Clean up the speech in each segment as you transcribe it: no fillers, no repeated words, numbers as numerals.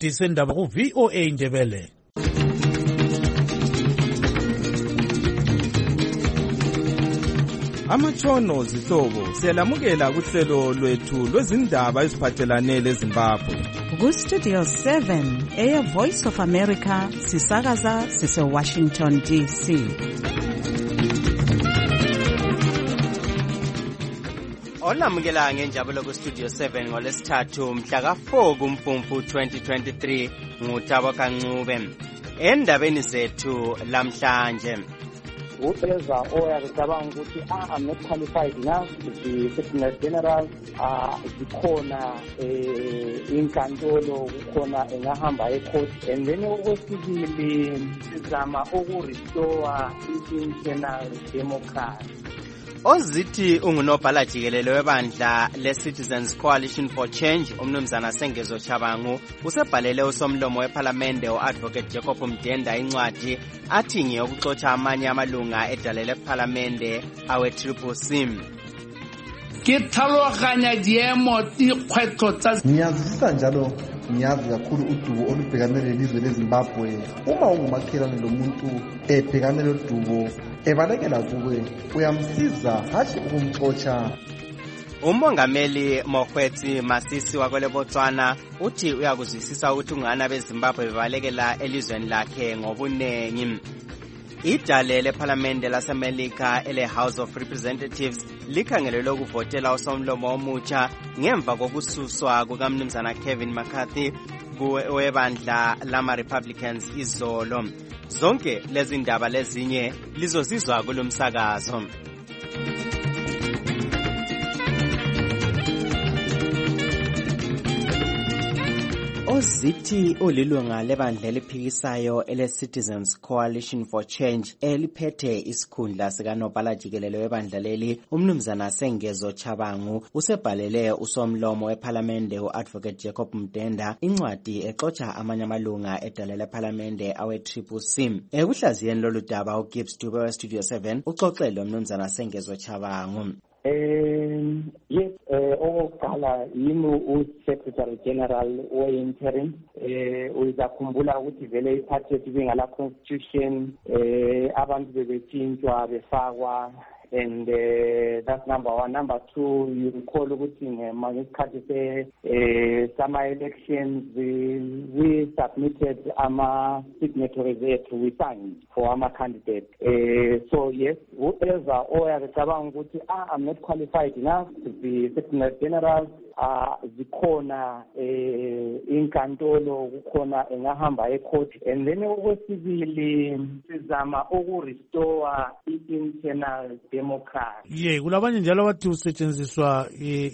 Sendaba ku VOA Ndebele. Amatshono zihlobo siyalamukela kuhlelo lwethu lwezindaba eziphathelane leZimbabwe. Ku Studio 7 Air Voice of America sisakaza sise Washington DC. Olamukela ngenjabulo ku Studio 7 ngolesithathu mhla ka4 kuMfumfu 2023 nguThabo Kancube. Endabeni zethu lamhlanje Ueza oyacabanga ukuthi I'm not qualified enough to be Secretary General, zikhona inkantolo kukhona engahamba ecourt, and then okwesibili sizama ukurestore internal democracy. Ozithi ungunobhala jikelele webandla le-Citizens Coalition for Change umnumzana Sengezo Chabangu usebhalele usomlomo wePhalamende u-Advocate Jacob Mdenda incwadi athi ngeyokuxotsha amanye amalunga edalele ePhalamende awe-CCC. Ke tlhaloganya diemo dikgwetlho tsa ngiyazisa njalo ngiyazi kakhulu udubo olubhekane lelizwe leZimbabwe. Uma ungumakhelwane lomuntu ebhekane lodubo ebalekela kuwe uyamsiza hathi ukumxotsha. Umongameli Mokgweetsi Masisi wakwele Botswana uthi uyakuzwisisa ukuthi ungana beZimbabwe bebalekela elizweni lakhe ngobunengi. Idale lePhalamende laseMelika ele-House of Representatives likhangelelwe ukuvotela usomlomo omutsha ngemva kokususwa kukamnumzana Kevin McCarthy webandla lama-Republicans izolo. Zonke lezi ndaba lezinye lizozizwa kulomsakazo. Ozithi olilunga lebandla eliphikisayo ele-Citizens Coalition for Change eliphethe isikhundla sikanobhala jikelele webandla leli umnumzana Sengezo Chabangu usebhalele usomlomo wePhalamende u-Advocate Jacob Mdenda incwadi exotsha amanye amalunga edalele ePhalamende awe-CCC. Ekuhlaziyeni lolu daba uGibbs Dube we-Studio 7 uxoxele umnumzana Sengezo Chabangu. Yes, okokuqala yimi uSecretary General we-interim. Uyakhumbula ukuthi vele iphathi yethu bingala constitution abantu bebetshintshwa befakwa, and that's number one. Number two, you recall ukuthi ngesikhathi summer elections we submitted ama signatories ethu, we signed for our candidate. So yes, whoever oyacabanga ukuthi I'm not qualified enough to be Secretary General, zikhona inkantolo kukhona engahamba ecourt, and then okwesibili sizama ukurestore internal democracy. Kulabanye njalo bathi usetshenziswa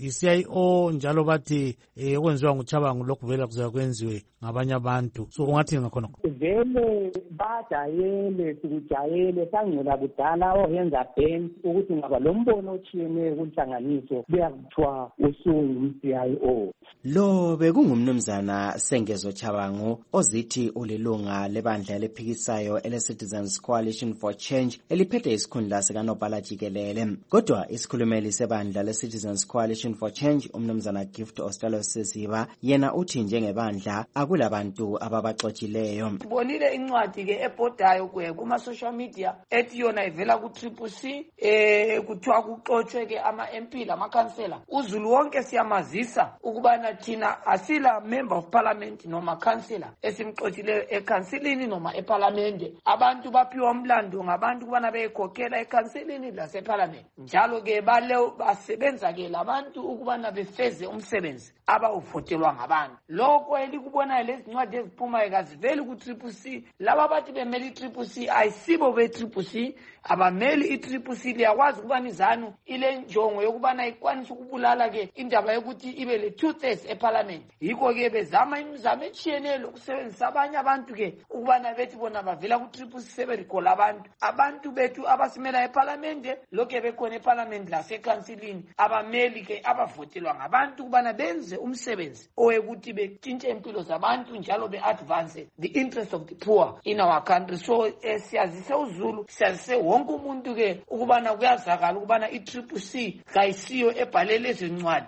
i-CIO njalo bathi okwenziwa nguChabangu lokhu vela kuzoya kwenziwe ngabanye abantu. So ungathi ngakhona vele bajayele sikujayele sangcela kudala ohenza bench ukuthi ngaba lo mbono ochiyeneyo kunhlanganiso kuyakuthiwa usungu-CIO. Lo bekungumnumzana Sengezo Chabangu ozithi ulilunga lebandla eliphikisayo ele-Citizens Coalition for Change eliphethe isikhundla sikanobhala jikelele. Kodwa isikhulumeli sebandla le-Citizens Coalition for Change umnumzana Gift Ostalo Sesiba yena uthi njengebandla akulabantu ababaxotshileyo. Bonile incwadi ke ebhodayo kuma social media ethi yona ivela ku CCC kuthiwa kuxotshe ke ama MP lamakhansela. Uzulu wonke siyamazisa ukubana thina asila member of parliament noma councillor esimxotshileyo ekhansilini noma ePhalamende. Abantu baphiwa umlando ngabantu kubana beyekhokhela ekhansilini lasePhalamende. Njalo ke basebenza ke labantu ukubana befeze umsebenzi abawuvotelwa ngabantu. Lokho elikubona lezi ncwadi eziphumayo kaziveli ku CCC. Laba bathi bemeli CCC ayisibo be CCC, abameli i-CCC liyakwazi ukubana izanu ile njongo yokubana ikwanisa ukubulala ke indaba yokuthi ibe le 2/3 ePhalamende. Yikho ke bezama imizamo etshiyeneyo lokusebenzisa abanye abantu ke ukubana bethi bona bavela ku CCC seberikola abantu bethu abasimela ePhalamende lokho bekhona ePhalamende lasekhansilini abameli ke abavotelwa ngabantu ukubana benze umsebenzi owekuthi betshintshe impilo zabantu njalo be-advance the interest of the poor in our country. So siyazise uZulu, siyazise wonke umuntu ke ukubana kuyazakala ukubana i-CCC kayisiyo ebhalele izincwadi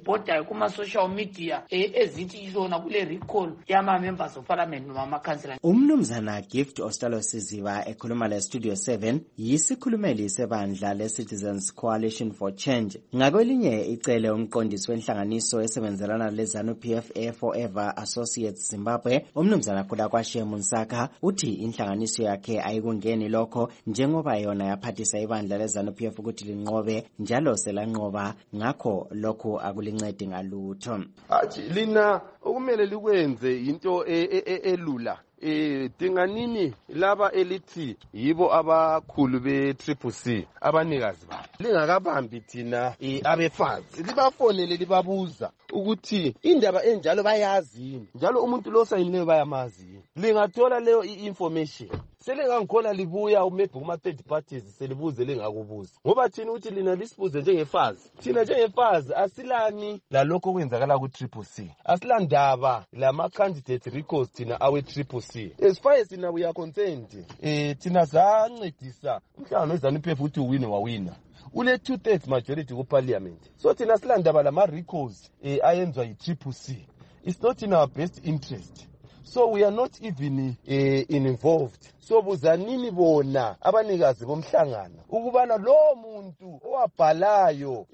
ezibhodayo kuma-social media ezithi zona kule recall yama-members of parliament noma amakhansela. Umnumzana Gift Ostalo Siziba ekhuluma le-Studio 7 yisikhulumeli sebandla le-Citizens Coalition for Change. Ngakwelinye icele umqondisi wenhlanganiso esebenzelana le-ZANU-PF Forever Associates Zimbabwe, umnumzana Khulakwashe Munsaka, uthi inhlanganiso yakhe ayikungeni lokho njengoba yona yaphathisa ibandla le-ZANU-PF ukuthi linqobe njalo selanqoba, ngakho lokhu akulincedi ngalutho. Lina okumele likwenze into elula. Dinganini laba elithi yibo abakhulu be-CCC abanikazi babo. Lingakabambi thina abefazi. Libafonele libabuza ukuthi indaba enjalo bayazini. Njalo umuntu lo sayinileyo bayamazi. Lingathola leyo information. Selingangikhola libuya maybe kuma-third parties selibuze lingakubuza. Ngoba thina uthi lina lisibuze njengefazi. Thina njengefazi asilani lalokho kwenzakala ku-CCC. Asilandaba lama-candidate records thina awe-CCC. As far as thina we are concerned, thina zancedisa umhlangano we-ZANU-PF uthi uwine wawina. Ule 2/3 majority ku-parliament. So thina silandaba lama-records ayenzwa yi-CCC. It's not in our best interest. So we are not even involved. So buzanini bona abanikazi bomhlangano ukubana lo muntu owabhalayo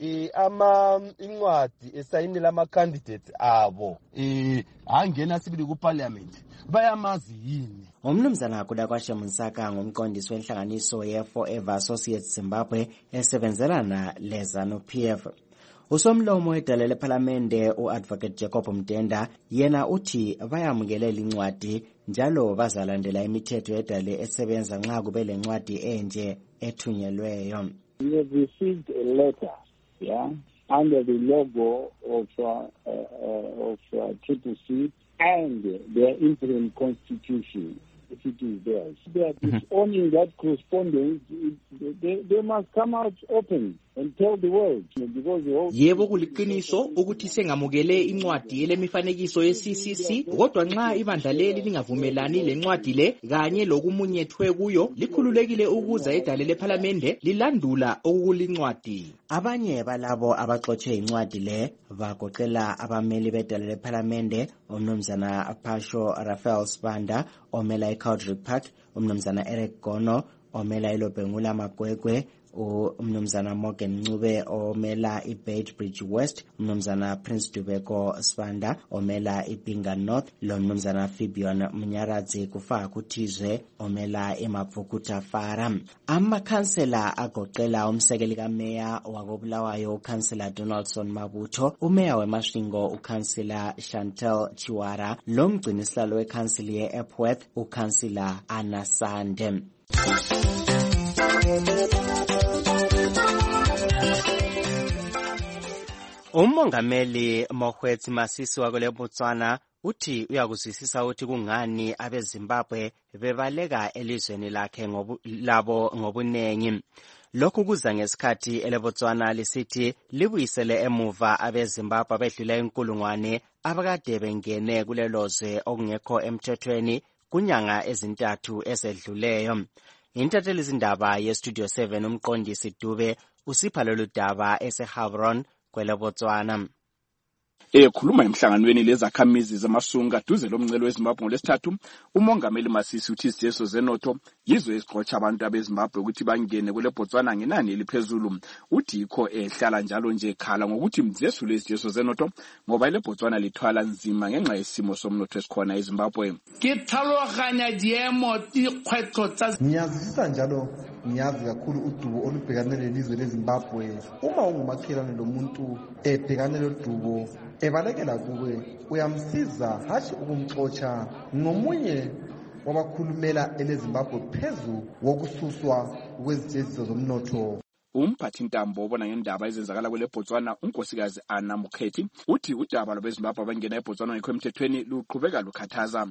incwadi esayinela ama candidates abo angena sibili ku parliament bayamazi yini. Umnumzana Khulakwashe Munsaka ngumqondisi wenhlanganiso ye-Forever Associates Zimbabwe esebenzelana le-ZANU-PF. Usomlomo edale lephalamende u-Advocate Jacob Mdenda yena uthi bayamukelela incwadi njalo bazalandela imithetho edale esebenza nxa kube lencwadi enje ethunyelweyo. We have received a letter, under the logo of CCC and their interim constitution. If it is theirs, they are disowning that correspondence. They must come out open and tell the world, because the whole yebo kuliqiniso ukuthi sengamukele incwadi elemifanekiso ye-CCC, kodwa nxa ibandla leli lingavumelani lencwadi le kanye lokumunyethwe kuyo likhululekile ukuza edale lephalamende lilandula okulincwadi. Abanye balabo abaxotshe incwadi le bagoqela abameli bedale lephalamende umnumzana Pasho Rafael Spanda omela iCowdry Park, umnumzana Eric Gono omela iLobengula Magwegwe, umnumzana Morgan Ncube omela iBeit Bridge West, umnumzana Prince Dubeko Spanda omela iBinga North, lo mnumzana Fibion Mnyaradzi kufaka kuthizwe omela iMapfukuta Fara. Amakhansela agoqela umsekeli kameya wakobulawayo ukhansela Donaldson Mabutho, umeya weMasvingo ukhansela Chantel Chiwara, lo mgcinisihlalo wekhansili ye-Epworth ukhansela Anna Sande. Umongameli Mokgweetsi Masisi wakule Botswana uthi uyakuzwisisa ukuthi kungani abeZimbabwe bebaleka elizweni lakhe labo ngobunengi. Lokhu kuza ngesikhathi eleBotswana lisithi libuyisele emuva abeZimbabwe abedlula inkulungwane abakade bengene kulelozwe okungekho emthethweni kunyanga ezintathu ezedluleyo. Intatheli izindaba ye-Studio 7 umqondisi Dube usipha lolu daba eseHavron kweleBotswana. Ekhuluma emhlanganweni lezakhamizi zamasunga duze lomncelo weZimbabwe ngolesithathu, umongameli Masisi uthi izijeso zenotho yizo eziqotsha abantu abeZimbabwe ukuthi bangene kweleBotswana ngenani eliphezulu. Uthi yikho ehlala njalo nje ekhala ngokuthi mzesule izijeso zenotho ngoba ileBotswana lithwala nzima ngenxa yesimo somnotho esikhona eZimbabwe. Ngiyazwisisa njalo ngiyazi kakhulu udubo olubhekane lelizwe leZimbabwe. Uma ungumakhelwane lomuntu ebhekane lodubo ebalekela kuwe uyamsiza hathi ukumxotsha ngomunye wabakhulumela eleZimbabwe phezu wokususwa kwezijeziso zomnotho. Umphathi ntambo obona ngendaba ezenzakala kweleBotswana unkosikazi Anna Mukhethi uthi udaba lwabeZimbabwe abangena eBotswana ngekho emthethweni luqhubeka lukhathaza.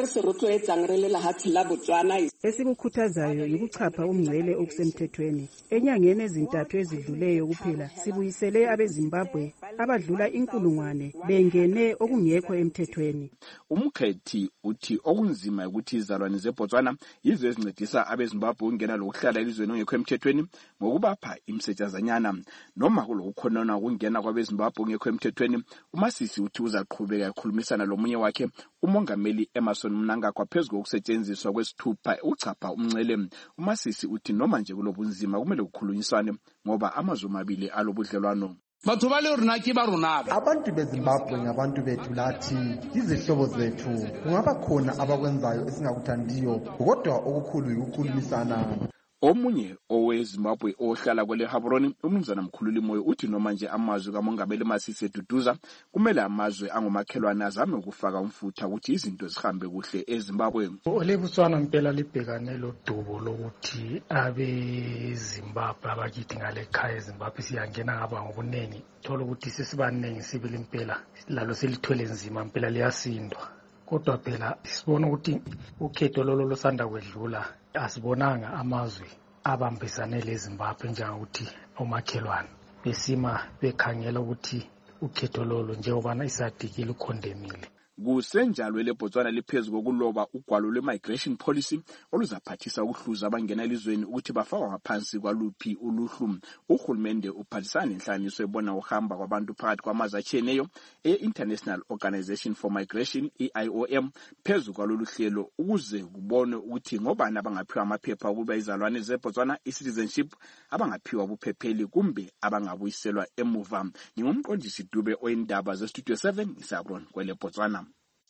Esikukhuthazayo yikuchapha umngcele okusemthethweni. Enyangeni ezintathu ezidluleyo kuphela sibuyisele abeZimbabwe abadlula inkulungwane bengene okungekho emthethweni. Umkhethi uthi okunzima ukuthi izalwane zeBotswana yizo ezincedisa abeZimbabwe ukungena lokuhlala elizweni ongekho emthethweni ngokuba ukukhipha imsetshazanyana. Noma kulokukhonona ukungena kwabeZimbabwe ngekho emthethweni, uMasisi uthi uzaqhubeka ekhulumisana lomunye wakhe uMongameli Emmerson Mnangagwa phezulu kokusetshenziswa kwesithupha ukuchapha umncele. uMasisi uthi noma nje kulobunzima kumele kukhulunyiswane ngoba amazwe amabili alobudlelwano. Abantu beZimbabwe ngabantu bethu lathi, izihlobo zethu. Kungaba khona abakwenzayo esingakuthandiyo, kodwa okukhulu yikukhulumisana. Omunye oweZimbabwe ohlala kwele Gaborone, uMnumzana Mkhululi Moyo uthi noma nje amazwe kaMongameli Masisi eduduza, kumele amazwe angomakhelwane azame ukufaka umfutho ukuthi izinto zihambe kuhle eZimbabwe. Lebutswana impela libhekane lodubo lokuthi abeZimbabwe abakithi ngale ekhaya eZimbabwe siyangena ngaba ngobunengi. Thola ukuthi sesibaningi sibili impela lalo selithwele nzima impela liyasindwa. Kodwa phela sibona ukuthi ukhetho lolo losanda kwedlula asibonanga amazwe abambisane leZimbabwe njengokuthi omakhelwane besima bekhangela ukuthi ukhetho lolo njengoba isadikile ukhondemile. Kusenjalo leBotswana liphezulu kokuloba ugwalo lwe-migration policy oluzaphathisa ukuhluza abangena elizweni ukuthi bafakwa ngaphansi kwaluphi uluhlu. Uhulumende uphathisana nenhlaniso ebona uhamba kwabantu phakathi kwamazwe atshiyeneyo e-International Organization for Migration IOM phezulu kwalolu hlelo ukuze kubone ukuthi ngobani abangaphiwa amaphepha ukuba izalwane zeBotswana i-citizenship, abangaphiwa ubuphepheli kumbe abangabuyiselwa emuva. Ngingumqondisi Dube oyindaba zeStudio 7 eSabron kwele Botswana.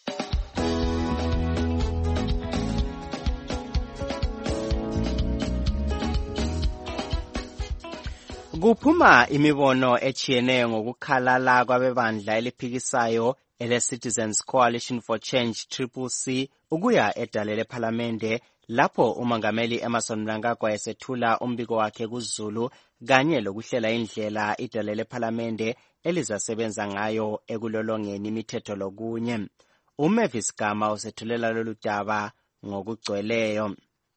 Kuphuma imibono echiyeneyo ngokukhalala kwabebandla eliphikisayo ele-Citizens Coalition for Change CCC ukuya edale lephalamende lapho uMongameli Emmerson Mnangagwa esethula umbiko wakhe kuZulu kanye lokuhlela indlela idale lephalamende elizasebenza ngayo ekulolongeni imithetho lokunye. uMavis Gama usethulela lolu daba ngokugcweleyo.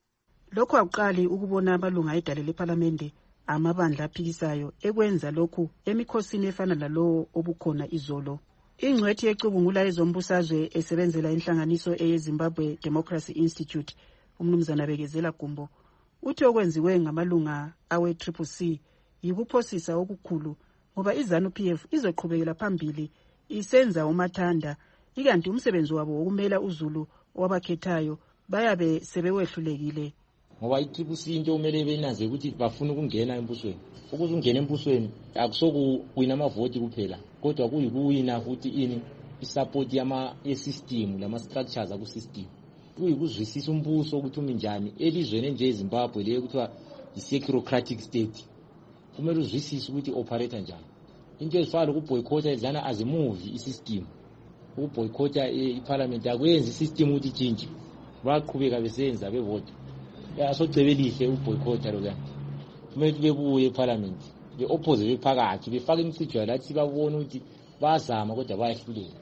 Lokho akuqali ukubona abalunga edale lephalamende amabandla aphikisayo ekwenza lokhu emikhosini efana lalowo obukhona izolo. Ingcwethi yecubungula ezombusazwe esebenzela inhlanganiso eyeZimbabwe Democracy Institute, uMnumzana Bekezela Gumbo, uthi okwenziwe ngamalunga awe-CCC yikuphosisa okukhulu ngoba iZANU-PF izoqhubekela phambili isenza umathanda, ikanti umsebenzi wabo wokumela uZulu wabakhethayo bayabe sebewehlulekile. Ngoba i-CCC into umele benaze ukuthi bafuna ukungena embusweni. Ukuze ungene embusweni akusokuwina amavoti kuphela, kodwa kuyikuwina futhi isupport ye-system lama-structures aku-system. Kuyikuzwisisa umbuso ukuthi uminjani elizweni nje eZimbabwe leyo kuthiwa i-securocratic state. Kumele uzwisise ukuthi operate njani. Into ezifana ukuboycott izana as a movie i-system. Ukuboycott iparliament akwenzi i-system ukuthi itshintshe. Baqhubeka besenza bevota. Yasocebelihle uboycott lokho. Kumele bebuye eParliament be-oppose bephakathi befaka imithijwa lathi babone ukuthi bazama kodwa bayahlulela.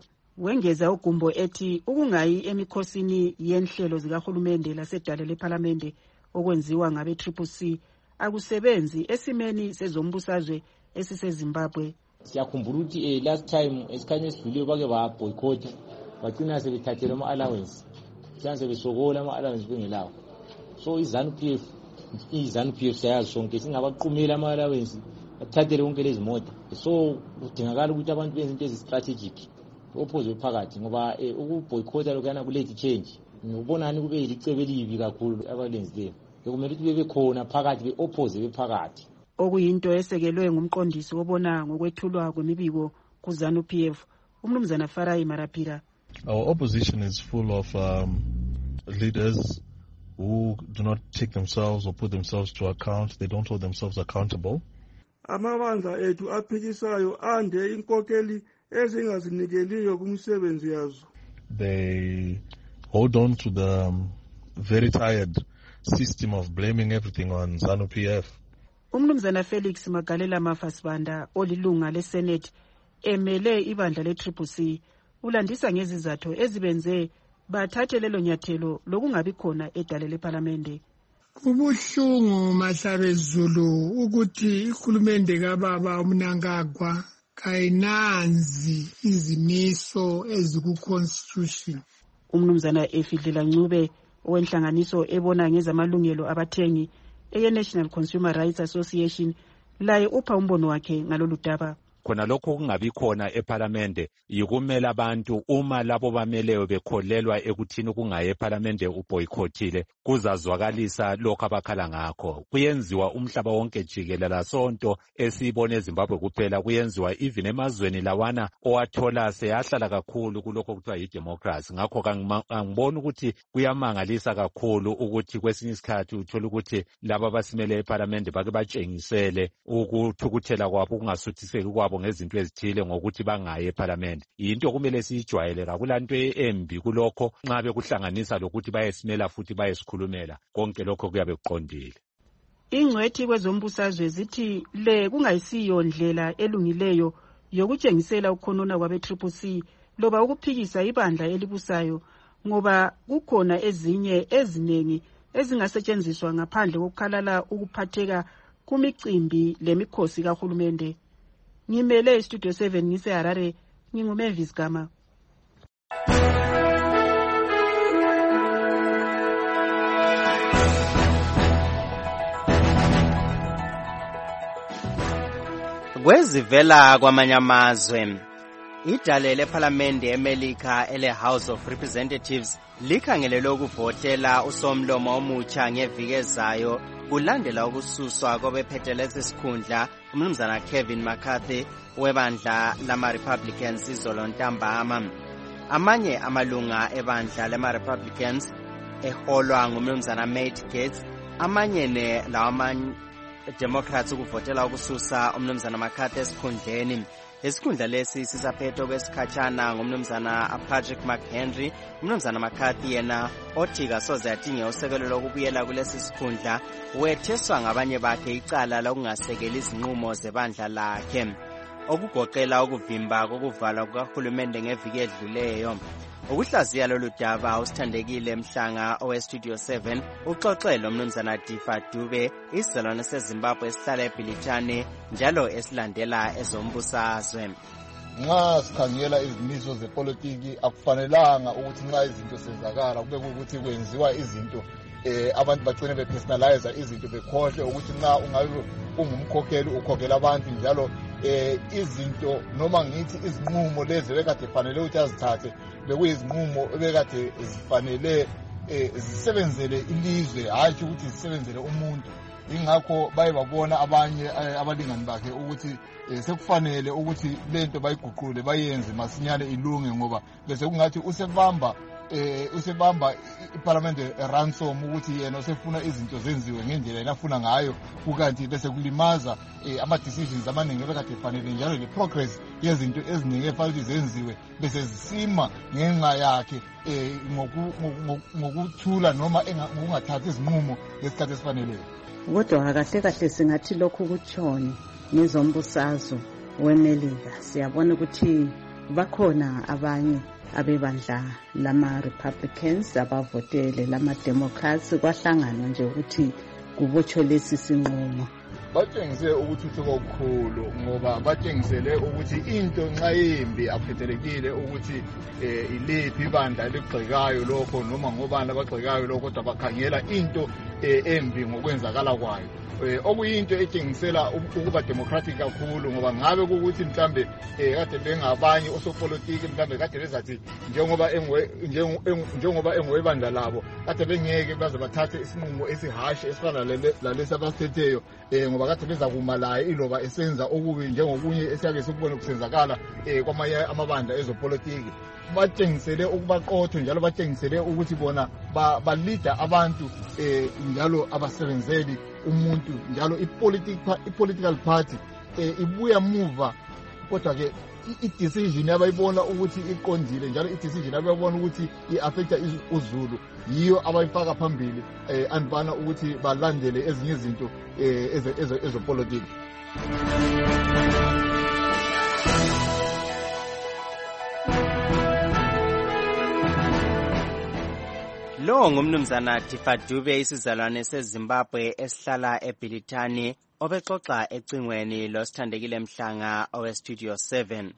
Wengeza uGumbo ethi ukungayi emikhosini yenhlelo zikahulumende lasedale lephalamende okwenziwa ngabe-CCC akusebenzi esimeni sezombusazwe esiseZimbabwe. Siyakhumbula ukuthi last time esikhanye esidlule bake baboycott bagcina sebethathela ama-allowance. Siyanze besokola ama-allowance bengelawo. So iZANU-PF siyazi sonke singabaqhumela ama-allowance athathele konke lezi moto. So kudingakala ukuthi abantu benze into ezi-strategic opposite phakathi ngoba ukuboycott lokana kulethe change. Ngibonani kube ilicebe elibi kakhulu abalenzileyo. Bekumele ukuthi bebekhona phakathi be-oppose bephakathi. Okuyinto esekelwe ngumqondisi wobona ngokwethulwa kwemibiko kuZANU-PF, uMnumzana Farai Marapira. Our opposition is full of leaders who do not take themselves or put themselves to account. They don't hold themselves accountable. Amabandla ethu aphikisayo ande inkokeli ezingazinikeliyo kumsebenzi yazo. They hold on to the very tired system of blaming everything on ZANU-PF. uMnumzana Felix Magalela Mafasibanda olilunga leSenate emele ibandla le-CCC ulandisa ngezizathu ezibenze bathathe lelo nyathelo lokungabi khona edale lephalamende. Kubuhlungu Mahlabe Zulu ukuthi ikhulumende kaBaba uMnangagwa kayinanzi izimiso eziku-constitution. uMnumzana Efidlela Ncube owenhlanganiso ebona ngezamalungelo abathengi eye-National Consumer Rights Association laye upha umbono wakhe ngalolu daba. Khona lokho kungabi khona eParlamente yikumela abantu uma labo bameleyo bekholelwa ekuthini kungaye eParlamente uboycotile kuzazwakalisa lokho abakhala ngakho. Kuyenziwa umhlaba wonke jikelele sonto esibone eZimbabwe kuphela, kuyenziwa even emazweni lawana owathola seyahlala kakhulu kulokho kuthiwa yi-democracy. Ngakho angibona ukuthi kuyamangalisa kakhulu ukuthi kwesinye isikhathi uthola ukuthi laba abasimele eParlamente bake batshengisele ukuthukuthela kwabo kungasuthiseki kwabo ngezinto ezithile ngokuthi bangaye eParlamente. Yinto kumele siyijwayele, akulanto embi kulokho nxa bekuhlanganisa lokuthi bayesimela futhi bayesikhulumela, konke lokho kuyabe kuqondile. Ingcwethi kwezombusazwe zithi le kungayisiyo ndlela elungileyo yokutshengisela ukukhonona kwabe-CCC loba ukuphikisa ibandla elibusayo, ngoba kukhona ezinye ezinengi ezingasetshenziswa ngaphandle kokukhalala ukuphatheka kumicimbi lemikhosi kahulumende. Ngimele iStudio 7 ngise-Harare, nginguMavis Gama. Kwezivela kwamanye amazwe, idale lePhalamende eMelika ele-House of Representatives likhangelele ukuvotela usomlomo omutsha ngeviki ezayo kulandela ukususwa kwabephethe lesi sikhundla umnumzana Kevin McCarthy webandla lama-Republicans izolo ntambama. Amanye amalunga ebandla lama-Republicans eholwa ngumnumzana Matt Gaetz, amanye lawa Democrats ukuvotela ukususa umnumzana McCarthy esikhundleni. Isikhundla lesi sisaphethwe kwesikhatshana ngumnumzana Patrick McHenry. Umnumzana McCarthy yena othi kasoze adinge usekelo lokubuyela kulesi sikhundla wetheswa ngabanye bakhe icala lokungasekeli izinqumo zebandla lakhe, okugoqela ukuvimba kokuvalwa kukahulumende ngeviki edluleyo. Ukuhlaziya lolu daba usithandekile Mhlanga oweStudio 7 uxoxele umnumzana Tifa Dube, isilwane seZimbabwe esihlala eBilitane njalo esilandela ezombusazwe. Nxa sikhangela izimiso zepolitiki akufanelanga ukuthi nxa izinto senzakala kube ukuthi kwenziwa izinto abantu bagcine bepersonalize izinto bekhohle ukuthi nxa ungabe ungumkhokheli ukhokhela abantu njalo izinto noma ngithi izinqumo lezi bekade fanele ukuthi azithathe bekuyizinqumo ebekade zifanele zisebenzele ilizwe, hayi ukuthi zisebenzele umuntu. Ingakho baye babona abanye abalingani bakhe ukuthi sekufanele ukuthi lento bayiguqule bayenze masinyane ilunge, ngoba bese kungathi usebamba iParliament ransom ukuthi yena usefuna izinto zenziwe ngendlela enafuna ngayo, kukanti bese kulimaza ama-decisions amaningi bekade fanele njalo le-progress yezinto eziningi efanele zenziwe bese zisima ngenxa yakhe ngokuthula noma ngokungathathi izinqumo ngesikhathi esifaneleyo. Kodwa kahle kahle singathi lokhu kutshoni ngezombusazwe weMelika. Siyabona ukuthi bakhona abanye abebandla lama-Republicans abavotele lama-Democrats kwahlanganwa nje ukuthi kubotshwe lesi sinqumo. Batshengise ukuthuthuka okukhulu ngoba batshengisele ukuthi into nxa yimbi akukhethelekile ukuthi iliphi ibandla eligxekayo lokho noma ngobani abagxekayo lokho, kodwa bakhangela into embi ngokwenzakala kwayo. Okuyinto etshengisela ukuba democratic kakhulu, ngoba ngabe ukuthi mhlambe kade bengabanye osopolitiki mhlambe kade bezathi njengoba engowebandla labo kade bengeke baze bathathe isinqumo esihashi esifana lalesi abasithetheyo, ngoba kade beza kuma laye iloba esenza okubi njengokunye esiyake sikubone kusenzakala kwamanye amabandla ezopolitiki. Batshengisele ukubaqotho njalo batshengisele ukuthi bona balida abantu njalo abasebenzeli umuntu njalo i-political party ibuya muva, kodwa ke i-decision abayibona ukuthi iqondile njalo i-decision abayibona ukuthi i-affecta uZulu yiyo abayifaka phambili andibana ukuthi balandele ezinye izinto ezopolitiki. Lo ngumnumzana Tifa Dube, isizalwane seZimbabwe esihlala eBilitane, obexoxa ecingweni losithandekile Mhlanga oweStudio 7.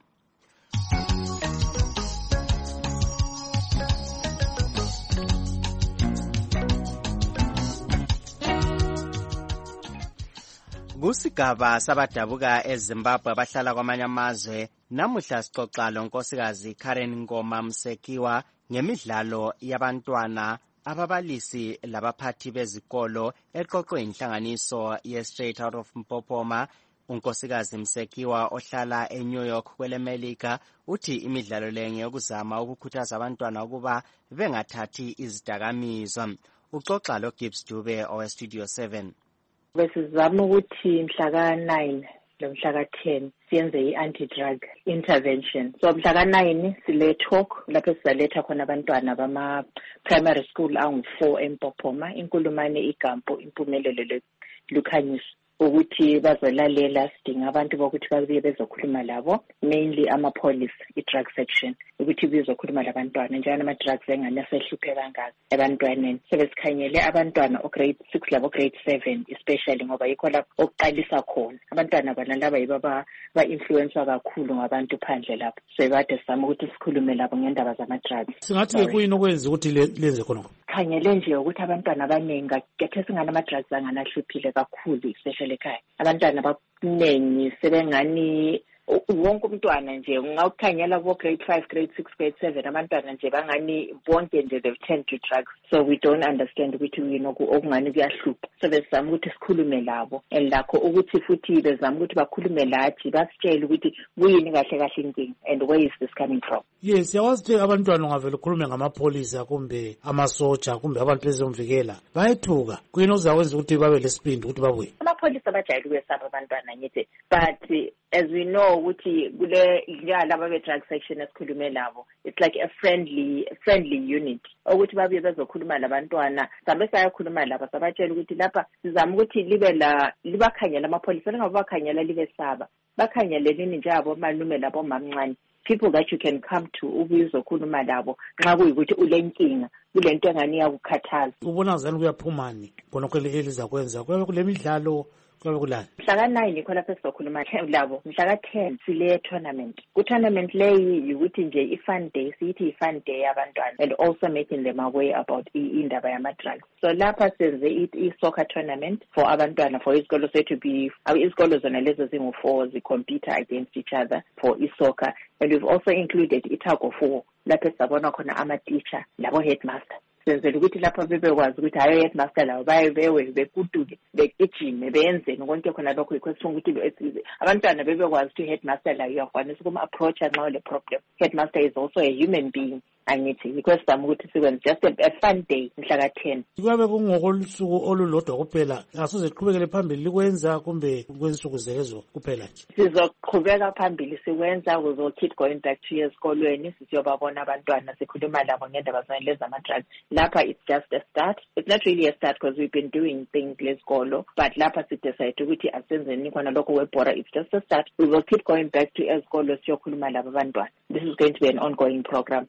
Kusigaba sabadabuka eZimbabwe abahlala kwamanye amazwe, namuhla sixoxa lonkosikazi Karen Ngoma Msekiwa ngemidlalo yabantwana, ababalisi labaphathi bezikolo eqoqwe inhlanganiso ye-Straight Out of Mpopoma. Unkosikazi Msekiwa ohlala eNew York kwelemelika uthi imidlalo le ngeyokuzama ukukhuthaza abantwana ukuba bengathathi izidakamizwa. Uxoxa loGibbs Dube oweStudio 7. Besizama ukuthi mhla ka-9 lomhla ka-10 siyenze i-anti-drug intervention. So mhla ka-9 sile talk lapho sizaletha khona abantwana bama-primary school angu-4 eMpopoma, Inkulumane, iGampo, Impumelelo, Lukhanyisa, ukuthi bazolalela. Sidinga abantu bokuthi babuye bezokhuluma labo, mainly ama-police, i-drug section, ukuthi bezokhuluma labantwana njalo ama-drugs engane asehluphe kangaka ebantwaneni. Sebesikhanyele abantwana o-grade 6 labo grade 7 especially ngoba yikho lapho okuqalisa khona. Abantwana bona laba yibo ba-influenswa kakhulu ngabantu phandle lapho. Sekade sizama ukuthi sikhulume labo ngendaba zama-drugs. Singathi kuyini okwenza ukuthi lenze khona? Khanyele nje ukuthi abantwana abaningi kephe singana ama-drugs anganahluphile kakhulu especially ekhaya. Abantwana abaningi sebengani wonke umntwana nje ungawukhanyela kubo grade 5 grade 6 grade 7 abantwana nje bangani bonke nje they've turned to drugs. So we don't understand ukuthi yini okungani kuyahlupha. So bezama ukuthi sikhulume labo elakho ukuthi futhi bezama ukuthi bakhulume lathi basitshele ukuthi kuyini kahle kahle inkinga and where is this coming from. Yes, yawazi abantwana ungavela ukhulume ngamapolisa kumbe amasoja kumbe abantu bezomvikela bayethuka. Kuyini okuzakwenza ukuthi babe lesibindi ukuthi babuye? Amapolisa bajayele ukwesaba abantwana ngithi, but as we know ukuthi kule laba be-drug section esikhulume labo, it's like a friendly unit ukuthi babuye bezokhuluma labantwana. Sambe sayakhuluma laba sabatshela ukuthi lapha sizama ukuthi libakhanyela amapolisa, lingabakhanyela libesaba, bakhangeleleni nje abo malume labo mamncane, people that you can come to ubuye uzokhuluma labo nxa kuyikuthi ulenkinga kulento engani yakukhathaza. Ubona zani kuyaphumani khonokho elizakwenza kule midlalo? Mhla ka-9 yikho lapho sizokhuluma labo. Mhla ka-10 sile tournament. Ku-tournament leyi yikuthi nje i-fun day, siyithi i-fun day yabantwana, and also making them aware about indaba yama-drugs. So lapha senze i-soccer tournament for abantwana, for isikolo sethu isikolo zona lezo zingu-4 zi-compete against each other for i-soccer, and we've also included i-tug of war lapho sizabona khona ama-teacher labo-headmaster. Senzela ukuthi lapha bebekwazi ukuthi hayo headmaster lawo bewe bekuduke begijime benzeni konke khona lokho yikho sifuna ukuthi abantwana bebekwazi ukuthi headmaster lawo uyakwanisa ukum-approach nxa ule problem. Headmaster is also a human being. Angithi yikho sizama ukuthi sikwenze just a fun day mhla ka-10. Kuyabe kungokolusuku olulodwa kuphela, asoze siqhubekele phambili likwenza kumbe kwensuku zezo kuphela nje? Sizoqhubeka phambili sikwenza, we will keep going back to esikolweni siyobabona abantwana sikhuluma labo ngendaba zonke zama-drugs. Lapha it's just a start. It's not really a start because we've been doing things lesikolo, but lapha sidecide ukuthi asenzeni khona lokho webhora. It's just a start. We will keep going back to esikolo siyokhuluma labo abantwana. This is going to be an ongoing program.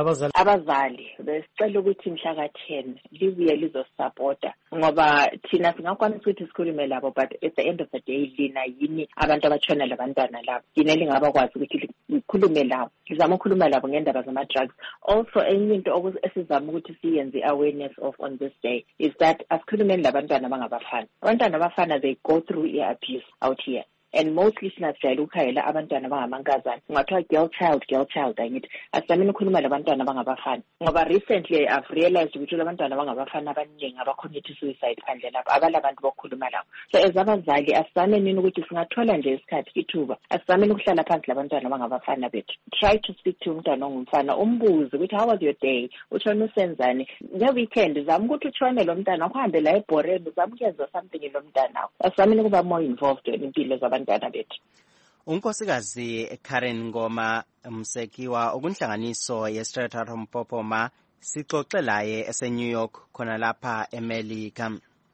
Abazali besicela ukuthi mhla ka-10 libuye lizosupporta ngoba thina singakwanisa ukuthi sikhulume labo, but at the end of the day lina yini abantu abatshona labantwana labo, yini lingabakwazi ukuthi likhulume labo, lizama ukukhuluma labo ngendaba zama-drugs. Also enye into esizama ukuthi siyenze awareness of on this day is that asikhulumeni labantwana abangabafana. Abantwana abafana they go through abuse out here, and mostly sinajayela ukukhayela abantwana abangamankazana. Ungathiwa girl child angithi asameni ukukhuluma labantwana abangabafana ngoba recently I've realized ukuthi labantwana abangabafana abaningi abacommit suicide phandle lapho abalabantu bokukhuluma labo. So as abazali asizameni ukuthi singathola nje isikhathi ithuba, asizameni ukuhlala phansi labantwana abangabafana bethu, try to speak to umntwana ongumfana, umbuze ukuthi how was your day, utshona usenzani nge-weekend, zama ukuthi utshone lo mntana uhambe la ebhoreni, uzama ukuyenza something lo mntana akho. Asizameni ukuba more involved in z'abantwana bethu. Unkosikazi Karen Ngoma Msekiwa okunhlanganiso ye-Straight Out of Mpopoma sixoxe laye ese-New York khona lapha eMelika.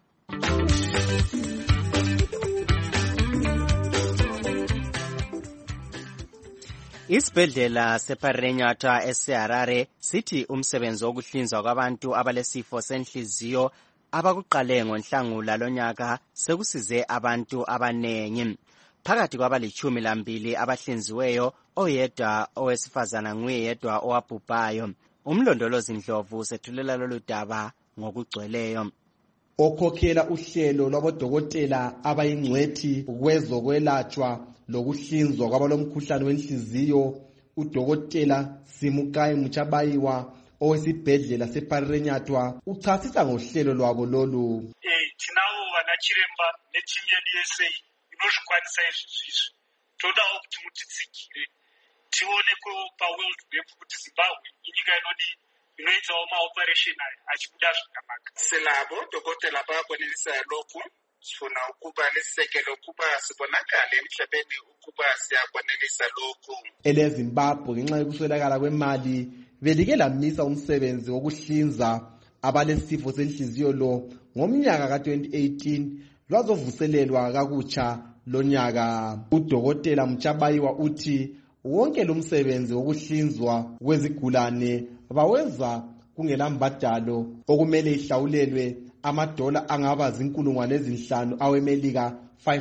Isibhedlela seParenyatha eseHarare sithi umsebenzi wokuhlinzwa kwabantu abalesifo senhliziyo abakuqale ngoNhlangula lonyaka sekusize abantu abanengi. Phakathi kwabali12 abahlinziweyo, oyedwa owesifazana nguye yedwa owabhubhayo. Umlondolozi Ndlovu sethulela lolu daba ngokugcweleyo. okhokhela uhlelo lwabodokotela abayingcwethi kwezokwelatshwa lokuhlinzwa kwabalomkhuhlane wenhliziyo udokotela Simukai Muchabayiwa owesibhedlela seParenyatwa uchasisa ngohlelo lwabo lolu. Tinawo vanachiremba netimu yedu yese inozvikwanisa izvozvizvi. Todawo kuti mutitsigire tione paworld web kuti Zimbabwe inyika inoitawo maoperation achibuda zvakanaka. Selabo dhokotela vakwanisa lokhu sifuna ukuba nesisekelo ukuba sibonakale emhlabeni ukuba siyakwanelisa lokhu. EleZimbabwe ngenxa yokuswelakala kwemali belike lamisa umsebenzi wokuhlinza abalesifo senhliziyo lo ngomnyaka ka-2018 lwazovuselelwa kakutsha lonyaka. Udokotela Muchabayiwa uthi wonke lo msebenzi wokuhlinzwa kwezigulane bawenza kungelambadalo okumele ihlawulelwe amadola angaba $5,000 awemelika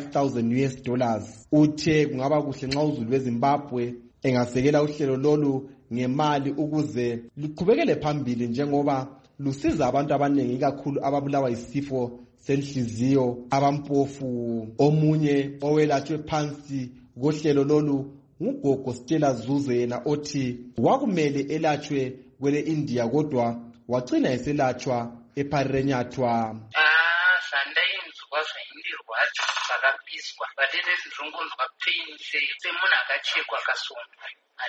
$5,000. Uthe kungaba kuhle nxa uzulu weZimbabwe engasekela uhlelo lolu ngemali ukuze luqhubekele phambili njengoba lusiza abantu abaningi kakhulu ababulawa isifo senhliziyo abampofu. Omunye owelatshwe phansi kohlelo lolu ngugogo Stella Zuze yena othi wakumele elatshwe kwele India kodwa wagcina eselatshwa eParenyatwa. Zvandainzwa zvaindirwadza zvakapiswa vatende zvinongonzwa pain semunhu akachekwa kasondwa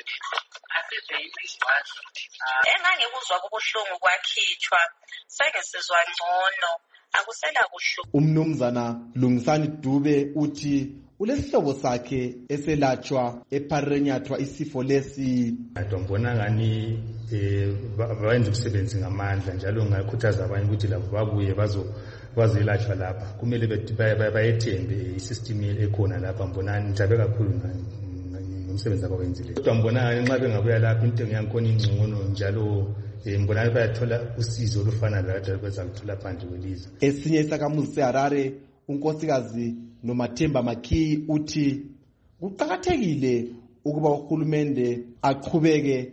asi zvaindizwazi engangekuzwa kubuhlungu kwakhitshwa sake sizwa ngcono akusela buhlungu. Umnumzana Lungisani Dube uthi ulesihlobo sakhe eselatshwa eParenyatwa isifo lesi. Ndombona ngani bayenza umsebenzi ngamandla njalo ngakhuthaza abanye ukuthi labo babuye bazoyelatshwa lapha. Kumele bayethembe isystem ekhona lapha. Mbona ngijabe kakhulu ngomsebenzi abawenzile. Kodwa mbona nxa bengabuya lapha into ngiyakhona ingcono njalo mbona bayathola usizo olufana lalo bezaluthola phandle kwelizwe. Esinye isakhamuzi seHarare unkosikazi Nomathemba Makhiyi uthi kuqakathekile ukuba uhulumende aqhubeke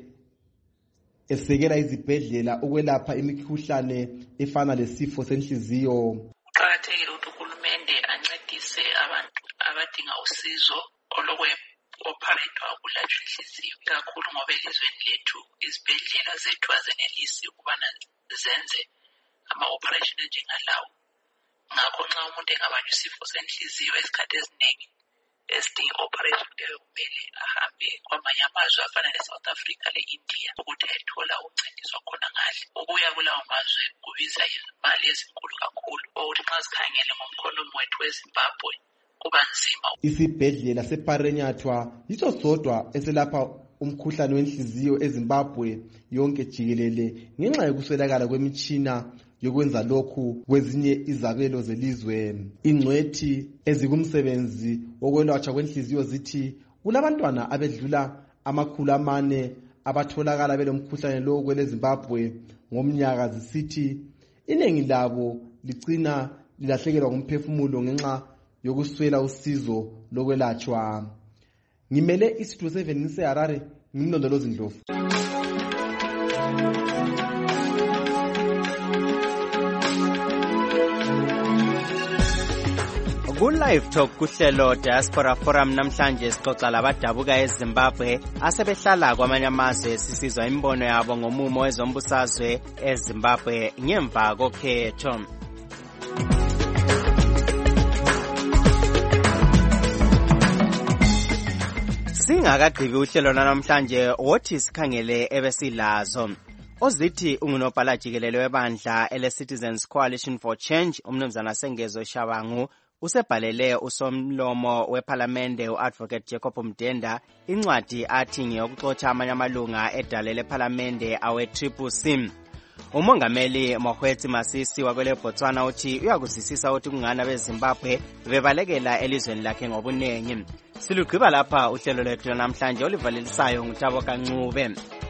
esekela izibhedlela ukwelapha imikhuhlane efana lesifo senhliziyo. Kuqakathekile ukuthi uhulumende ancedise abantu abadinga usizo olokwe-operethwa ukulatshwa inhliziyo kakhulu ngoba elizweni lethu izibhedlela zethu azenelisi ukubana zenze ama-operation njengalawo. Ngakho nxa umuntu engabanjwa isifo senhliziyo esikhathi eziningi esidinga i-operation leyo kumele ahambe kwamanye amazwe afana ne-South Africa le-India ukuthi ayethola ukuncediswa khona ngale. Ukuya kulawo mazwe kubiza imali ezinkulu kakhulu ukuthi nxa sikhangele ngomkhonomi wethu weZimbabwe kuba nzima. Isibhedlela seParenyatwa yiso sodwa eselapha umkhuhlane wenhliziyo eZimbabwe yonke jikelele ngenxa yokuswelakala kwemitshina yokwenza lokhu kwezinye izabelo zelizwe. Ingcwethi ezikumsebenzi wokwelatshwa kwenhliziyo zithi kulabantwana abedlula 400 abatholakala belomkhuhlane lo kweleZimbabwe ngomnyaka, zisithi iningi labo licina lilahlekelwa ngumphefumulo ngenxa yokuswela usizo lokwelatshwa. Ngimele iStudio 7 seHarare, ngimlondolozi Ndlovu. Ku-Live Talk kuhlelo Diaspora Forum namhlanje sixoxa labadabuka eZimbabwe asebehlala kwamanye amazwe sisizwa imbono yabo ngomumo wezombusazwe eZimbabwe ngemva kokhetho. Singakagqibi uhlelo namhlanje wothi sikhangele ebesilazo. Ozithi ungunobhala jikelele webandla ele-Citizens Coalition for Change umnumzana Sengezo Shabangu usebhalele usomlomo wePhalamende u-Advocate Jacob Mdenda incwadi athi ngeyokuxotsha amanye amalunga edale lePhalamende awe-CCC. Umongameli Mokgweetsi Masisi wakwele Botswana uthi uyakuzwisisa ukuthi kungana beZimbabwe bebalekela elizweni lakhe ngobunengi. Silugqiba lapha uhlelo lwethu namhlanje olivalelisayo nguThabo Kancube.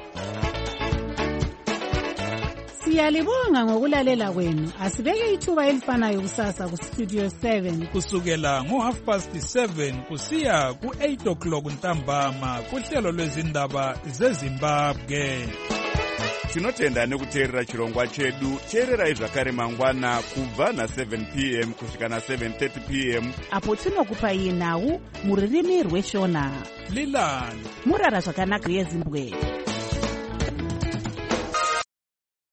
Siyalibonga ngokulalela kwenu. Asibeke ithuba elifanayo kusasa kuStudio 7 kusukela ngo7:30 kusiya ku8 o'clock ntambama kuhlelo lwezindaba zeZimbabwe. tinotenda nekuteerera chirongwa chedu. teererai zvakare mangwana kubva na7 p.m. kusvika na7:30 p.m. apo tinokupai nhau mururimi rweshona Leland murara zvakanaka yezimbabwe.